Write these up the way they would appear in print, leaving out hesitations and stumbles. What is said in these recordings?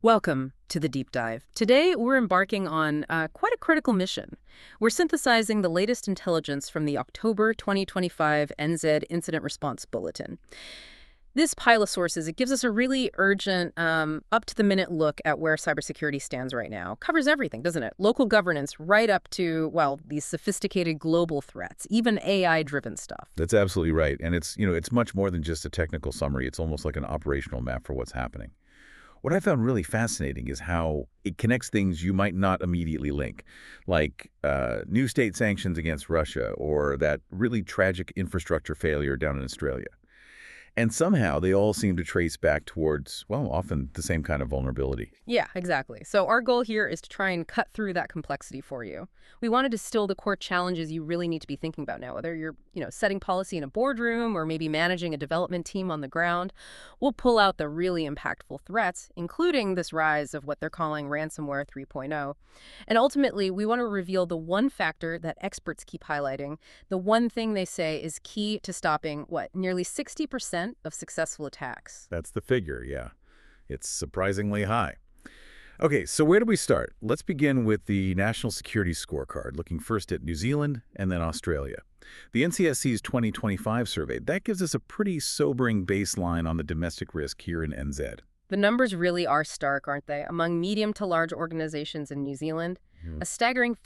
Welcome to the Deep Dive. Today, we're embarking on quite a critical mission. We're synthesizing the latest intelligence from the October 2025 NZ Incident Response Bulletin. This pile of sources, it gives us a really urgent, up-to-the-minute look at where cybersecurity stands right now. Covers everything, doesn't it? Local governance right up to, well, these sophisticated global threats, even AI-driven stuff. That's absolutely right. And it's much more than just a technical summary. It's almost like an operational map for what's happening. What I found really fascinating is how it connects things you might not immediately link, like new state sanctions against Russia or that really tragic infrastructure failure down in Australia. And somehow they all seem to trace back towards, well, often the same kind of vulnerability. Yeah, exactly. So our goal here is to try and cut through that complexity for you. We want to distill the core challenges you really need to be thinking about now, whether you're, setting policy in a boardroom or maybe managing a development team on the ground. We'll pull out the really impactful threats, including this rise of what they're calling ransomware 3.0. And ultimately, we want to reveal the one factor that experts keep highlighting, the one thing they say is key to stopping, nearly 60% of successful attacks. That's the figure, yeah. It's surprisingly high. Okay, so where do we start? Let's begin with the National Security Scorecard, looking first at New Zealand and then Australia. The NCSC's 2025 survey, that gives us a pretty sobering baseline on the domestic risk here in NZ. The numbers really are stark, aren't they? Among medium to large organizations in New Zealand, a staggering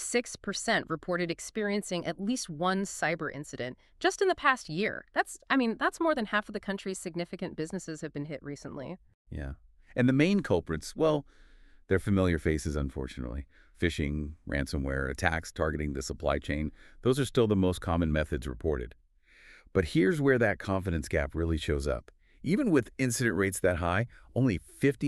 56% reported experiencing at least one cyber incident just in the past year. That's more than half of the country's significant businesses have been hit recently. Yeah. And the main culprits, well, they're familiar faces, unfortunately. Phishing, ransomware, attacks targeting the supply chain, those are still the most common methods reported. But here's where that confidence gap really shows up. Even with incident rates that high, only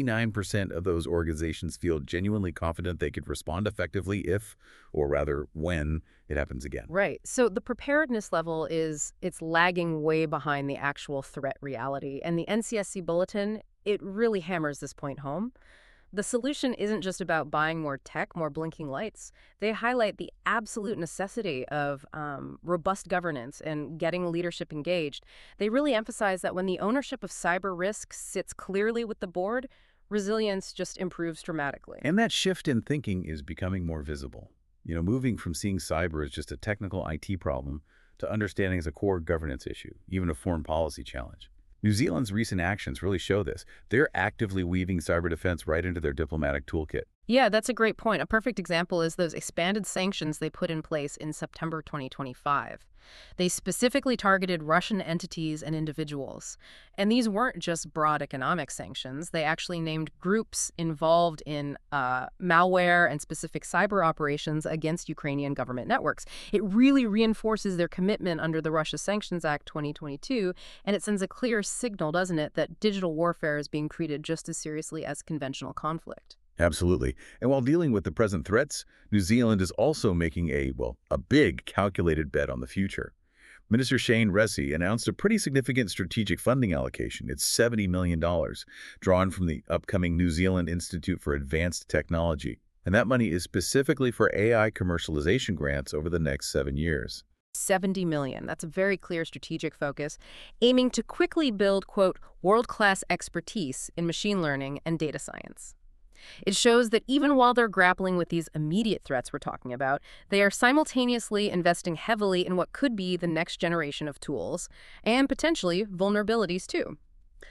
59% of those organizations feel genuinely confident they could respond effectively if, or rather when, it happens again. Right. So the preparedness level it's lagging way behind the actual threat reality. And the NCSC bulletin, it really hammers this point home. The solution isn't just about buying more tech, more blinking lights. They highlight the absolute necessity of robust governance and getting leadership engaged. They really emphasize that when the ownership of cyber risk sits clearly with the board, resilience just improves dramatically. And that shift in thinking is becoming more visible. Moving from seeing cyber as just a technical IT problem to understanding as a core governance issue, even a foreign policy challenge. New Zealand's recent actions really show this. They're actively weaving cyber defense right into their diplomatic toolkit. Yeah, that's a great point. A perfect example is those expanded sanctions they put in place in September 2025. They specifically targeted Russian entities and individuals. And these weren't just broad economic sanctions. They actually named groups involved in malware and specific cyber operations against Ukrainian government networks. It really reinforces their commitment under the Russia Sanctions Act 2022, and it sends a clear signal, doesn't it, that digital warfare is being treated just as seriously as conventional conflict. Absolutely. And while dealing with the present threats, New Zealand is also making a big calculated bet on the future. Minister Shane Resi announced a pretty significant strategic funding allocation. It's $70 million, drawn from the upcoming New Zealand Institute for Advanced Technology. And that money is specifically for AI commercialization grants over the next 7 years. 70 million. That's a very clear strategic focus, aiming to quickly build, quote, world-class expertise in machine learning and data science. It shows that even while they're grappling with these immediate threats we're talking about, they are simultaneously investing heavily in what could be the next generation of tools, and potentially vulnerabilities too.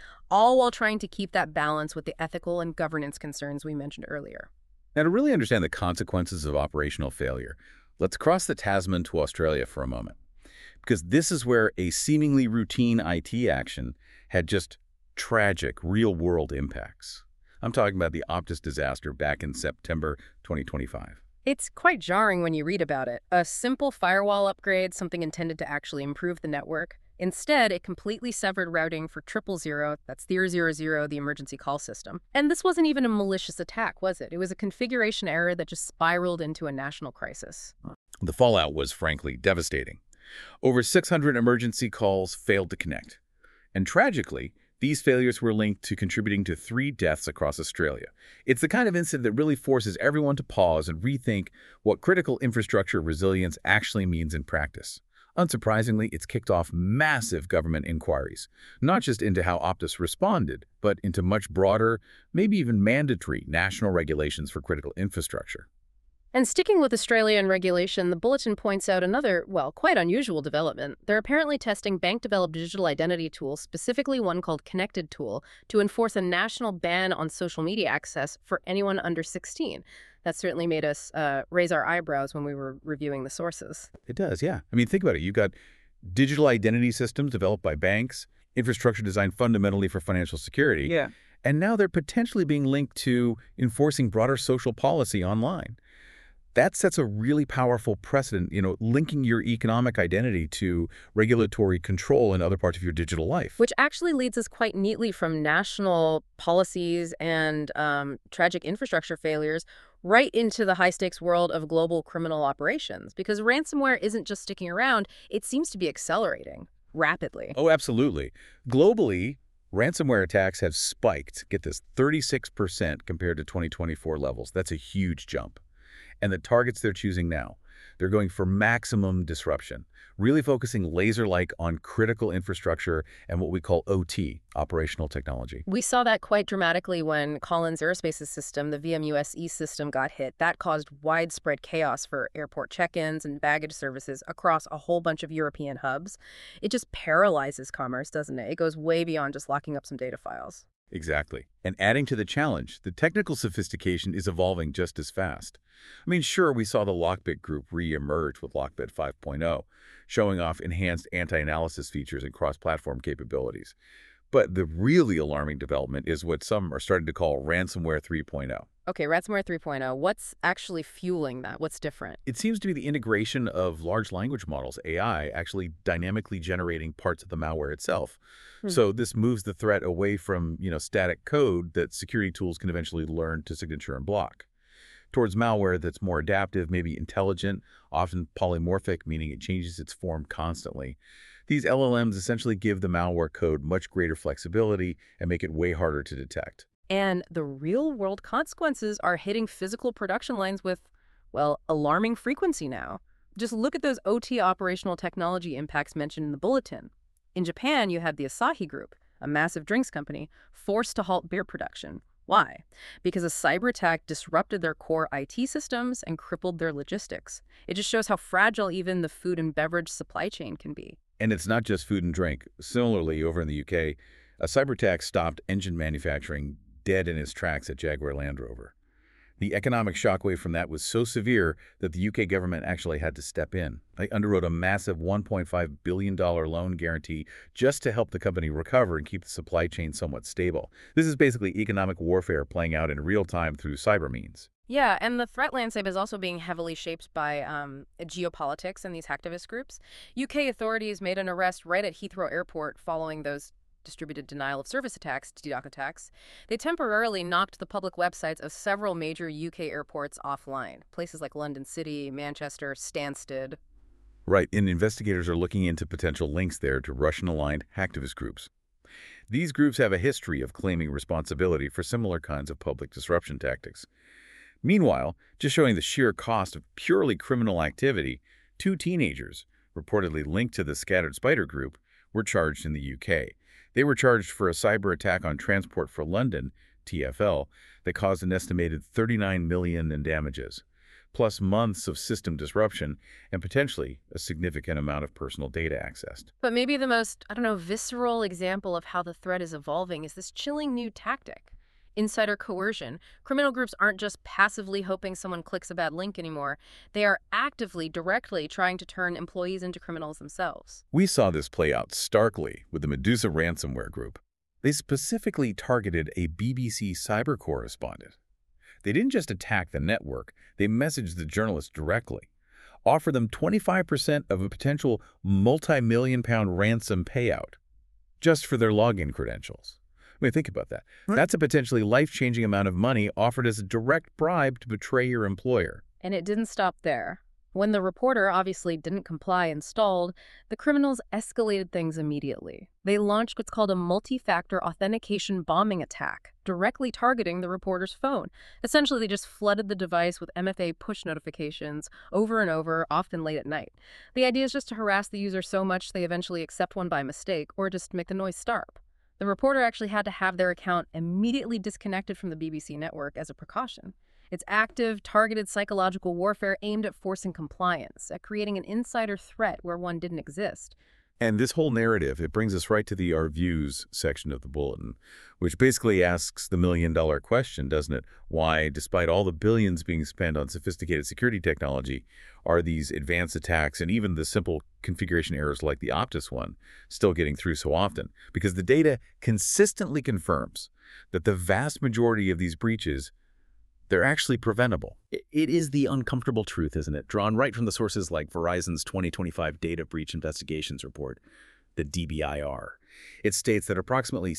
All while trying to keep that balance with the ethical and governance concerns we mentioned earlier. Now, to really understand the consequences of operational failure, let's cross the Tasman to Australia for a moment. Because this is where a seemingly routine IT action had just tragic, real-world impacts. I'm talking about the Optus disaster back in September 2025. It's quite jarring when you read about it. A simple firewall upgrade, something intended to actually improve the network. Instead, it completely severed routing for 000, that's 000, the emergency call system. And this wasn't even a malicious attack, was it? It was a configuration error that just spiraled into a national crisis. The fallout was, frankly, devastating. Over 600 emergency calls failed to connect. And tragically, these failures were linked to contributing to 3 deaths across Australia. It's the kind of incident that really forces everyone to pause and rethink what critical infrastructure resilience actually means in practice. Unsurprisingly, it's kicked off massive government inquiries, not just into how Optus responded, but into much broader, maybe even mandatory national regulations for critical infrastructure. And sticking with Australian regulation, the bulletin points out another, well, quite unusual development. They're apparently testing bank-developed digital identity tools, specifically one called Connected Tool, to enforce a national ban on social media access for anyone under 16. That certainly made us raise our eyebrows when we were reviewing the sources. It does, yeah. I mean, think about it. You've got digital identity systems developed by banks, infrastructure designed fundamentally for financial security, Yeah. and now they're potentially being linked to enforcing broader social policy online. That sets a really powerful precedent, linking your economic identity to regulatory control in other parts of your digital life. Which actually leads us quite neatly from national policies and tragic infrastructure failures right into the high-stakes world of global criminal operations. Because ransomware isn't just sticking around, it seems to be accelerating rapidly. Oh, absolutely. Globally, ransomware attacks have spiked, get this, 36% compared to 2024 levels. That's a huge jump. And the targets they're choosing now, they're going for maximum disruption, really focusing laser-like on critical infrastructure and what we call OT, operational technology. We saw that quite dramatically when Collins Aerospace's system, the VMUSE system, got hit. That caused widespread chaos for airport check-ins and baggage services across a whole bunch of European hubs. It just paralyzes commerce, doesn't it? It goes way beyond just locking up some data files. Exactly. And adding to the challenge, the technical sophistication is evolving just as fast. I mean, sure, we saw the Lockbit group re-emerge with Lockbit 5.0, showing off enhanced anti-analysis features and cross-platform capabilities. But the really alarming development is what some are starting to call ransomware 3.0. Okay, ransomware 3.0, what's actually fueling that? What's different? It seems to be the integration of large language models, AI, actually dynamically generating parts of the malware itself. So this moves the threat away from, static code that security tools can eventually learn to signature and block, towards malware that's more adaptive, maybe intelligent, often polymorphic, meaning it changes its form constantly. These LLMs essentially give the malware code much greater flexibility and make it way harder to detect. And the real-world consequences are hitting physical production lines with, well, alarming frequency now. Just look at those OT operational technology impacts mentioned in the bulletin. In Japan, you had the Asahi Group, a massive drinks company, forced to halt beer production. Why? Because a cyber attack disrupted their core IT systems and crippled their logistics. It just shows how fragile even the food and beverage supply chain can be. And it's not just food and drink. Similarly, over in the UK, a cyber attack stopped engine manufacturing dead in its tracks at Jaguar Land Rover. The economic shockwave from that was so severe that the UK government actually had to step in. They underwrote a massive $1.5 billion loan guarantee just to help the company recover and keep the supply chain somewhat stable. This is basically economic warfare playing out in real time through cyber means. Yeah, and the threat landscape is also being heavily shaped by geopolitics and these hacktivist groups. UK authorities made an arrest right at Heathrow Airport following those distributed denial of service attacks, DDoS attacks. They temporarily knocked the public websites of several major UK airports offline. Places like London City, Manchester, Stansted. Right, and investigators are looking into potential links there to Russian-aligned hacktivist groups. These groups have a history of claiming responsibility for similar kinds of public disruption tactics. Meanwhile, just showing the sheer cost of purely criminal activity, 2 teenagers, reportedly linked to the Scattered Spider group, were charged in the UK. They were charged for a cyber attack on Transport for London, TfL, that caused an estimated $39 million in damages, plus months of system disruption and potentially a significant amount of personal data accessed. But maybe the most, visceral example of how the threat is evolving is this chilling new tactic. Insider coercion. Criminal groups aren't just passively hoping someone clicks a bad link anymore. They are actively, directly trying to turn employees into criminals themselves. We saw this play out starkly with the Medusa ransomware group. They specifically targeted a BBC cyber correspondent. They didn't just attack the network, they messaged the journalist directly, offered them 25% of a potential multi-million-pound ransom payout just for their login credentials. I mean, think about that. That's a potentially life-changing amount of money offered as a direct bribe to betray your employer. And it didn't stop there. When the reporter obviously didn't comply and stalled, the criminals escalated things immediately. They launched what's called a multi-factor authentication bombing attack, directly targeting the reporter's phone. Essentially, they just flooded the device with MFA push notifications over and over, often late at night. The idea is just to harass the user so much they eventually accept one by mistake or just make the noise stop. The reporter actually had to have their account immediately disconnected from the BBC network as a precaution. It's active, targeted psychological warfare aimed at forcing compliance, at creating an insider threat where one didn't exist. And this whole narrative, it brings us right to the Our Views section of the bulletin, which basically asks the million-dollar question, doesn't it? Why, despite all the billions being spent on sophisticated security technology, are these advanced attacks and even the simple configuration errors like the Optus one still getting through so often? Because the data consistently confirms that the vast majority of these breaches, they're actually preventable. It is the uncomfortable truth, isn't it? Drawn right from the sources like Verizon's 2025 Data Breach Investigations Report, the DBIR. It states that approximately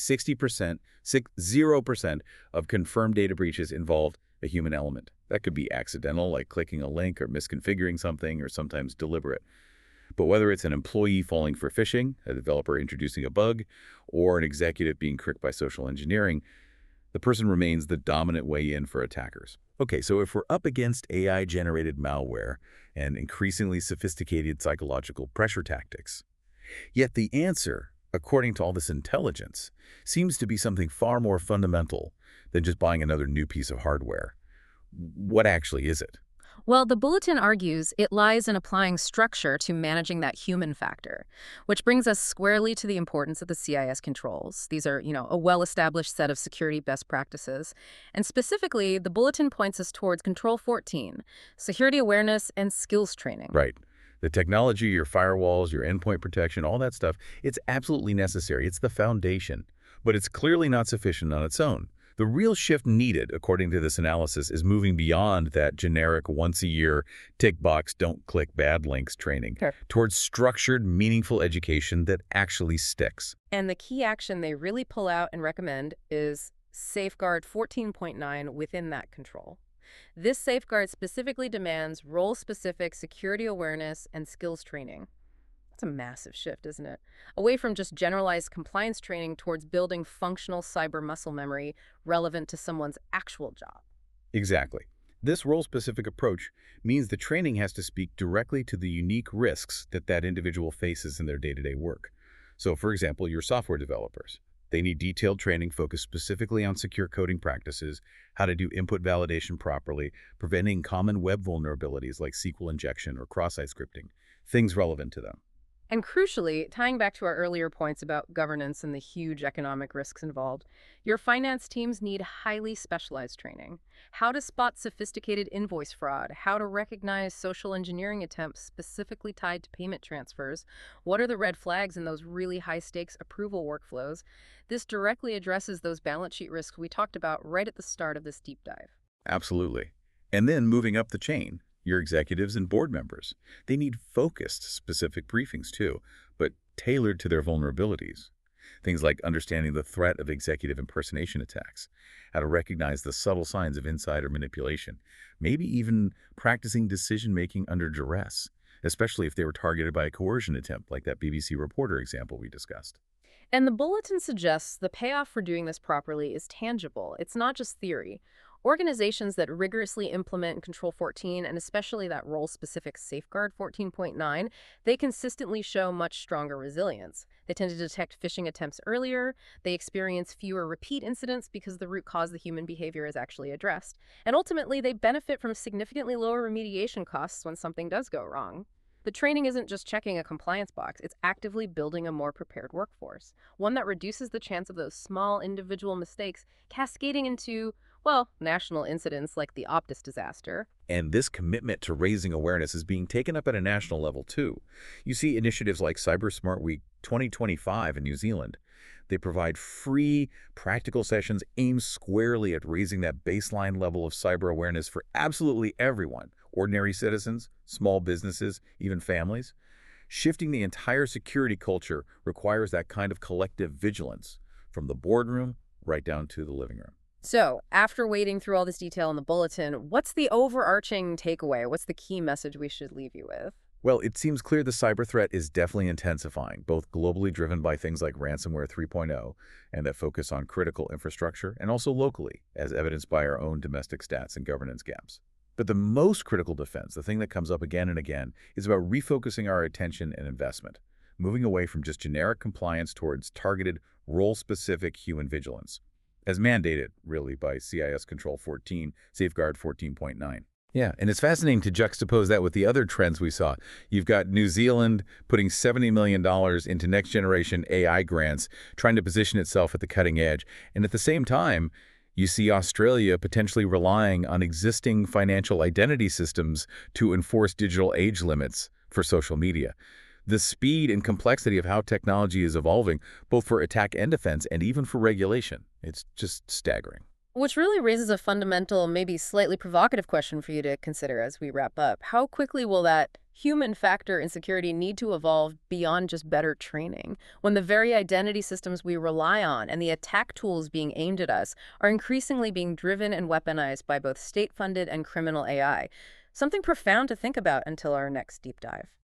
0% of confirmed data breaches involved a human element. That could be accidental, like clicking a link or misconfiguring something, or sometimes deliberate. But whether it's an employee falling for phishing, a developer introducing a bug, or an executive being tricked by social engineering, the person remains the dominant way in for attackers. Okay, so if we're up against AI-generated malware and increasingly sophisticated psychological pressure tactics, yet the answer, according to all this intelligence, seems to be something far more fundamental than just buying another new piece of hardware. What actually is it? Well, the bulletin argues it lies in applying structure to managing that human factor, which brings us squarely to the importance of the CIS controls. These are, a well-established set of security best practices. And specifically, the bulletin points us towards Control 14, security awareness and skills training. Right. The technology, your firewalls, your endpoint protection, all that stuff, it's absolutely necessary. It's the foundation. But it's clearly not sufficient on its own. The real shift needed, according to this analysis, is moving beyond that generic once-a-year tick-box, don't-click bad links training towards structured, meaningful education that actually sticks. And the key action they really pull out and recommend is Safeguard 14.9 within that control. This safeguard specifically demands role-specific security awareness and skills training. It's a massive shift, isn't it? Away from just generalized compliance training towards building functional cyber muscle memory relevant to someone's actual job. Exactly. This role-specific approach means the training has to speak directly to the unique risks that individual faces in their day-to-day work. So, for example, your software developers. They need detailed training focused specifically on secure coding practices, how to do input validation properly, preventing common web vulnerabilities like SQL injection or cross-site scripting, things relevant to them. And crucially, tying back to our earlier points about governance and the huge economic risks involved, your finance teams need highly specialized training. How to spot sophisticated invoice fraud, how to recognize social engineering attempts specifically tied to payment transfers, what are the red flags in those really high-stakes approval workflows. This directly addresses those balance sheet risks we talked about right at the start of this deep dive. Absolutely. And then moving up the chain, your executives and board members. They need focused, specific briefings too, but tailored to their vulnerabilities. Things like understanding the threat of executive impersonation attacks, how to recognize the subtle signs of insider manipulation, maybe even practicing decision-making under duress, especially if they were targeted by a coercion attempt like that BBC reporter example we discussed. And the bulletin suggests the payoff for doing this properly is tangible. It's not just theory. Organizations that rigorously implement Control 14, and especially that role-specific Safeguard 14.9, they consistently show much stronger resilience. They tend to detect phishing attempts earlier, they experience fewer repeat incidents because the root cause of the human behavior is actually addressed, and ultimately they benefit from significantly lower remediation costs when something does go wrong. The training isn't just checking a compliance box, it's actively building a more prepared workforce, one that reduces the chance of those small individual mistakes cascading into, national incidents like the Optus disaster. And this commitment to raising awareness is being taken up at a national level too. You see initiatives like Cyber Smart Week 2025 in New Zealand. They provide free, practical sessions aimed squarely at raising that baseline level of cyber awareness for absolutely everyone, ordinary citizens, small businesses, even families. Shifting the entire security culture requires that kind of collective vigilance, from the boardroom right down to the living room. So, after wading through all this detail in the bulletin, what's the overarching takeaway? What's the key message we should leave you with? Well, it seems clear the cyber threat is definitely intensifying, both globally driven by things like ransomware 3.0 and that focus on critical infrastructure, and also locally, as evidenced by our own domestic stats and governance gaps. But the most critical defense, the thing that comes up again and again, is about refocusing our attention and investment, moving away from just generic compliance towards targeted, role-specific human vigilance, as mandated, really, by CIS Control 14, Safeguard 14.9. Yeah, and it's fascinating to juxtapose that with the other trends we saw. You've got New Zealand putting $70 million into next-generation AI grants, trying to position itself at the cutting edge. And at the same time, you see Australia potentially relying on existing financial identity systems to enforce digital age limits for social media. The speed and complexity of how technology is evolving, both for attack and defense, and even for regulation, it's just staggering. Which really raises a fundamental, maybe slightly provocative question for you to consider as we wrap up. How quickly will that human factor in security need to evolve beyond just better training, when the very identity systems we rely on and the attack tools being aimed at us are increasingly being driven and weaponized by both state-funded and criminal AI? Something profound to think about until our next deep dive.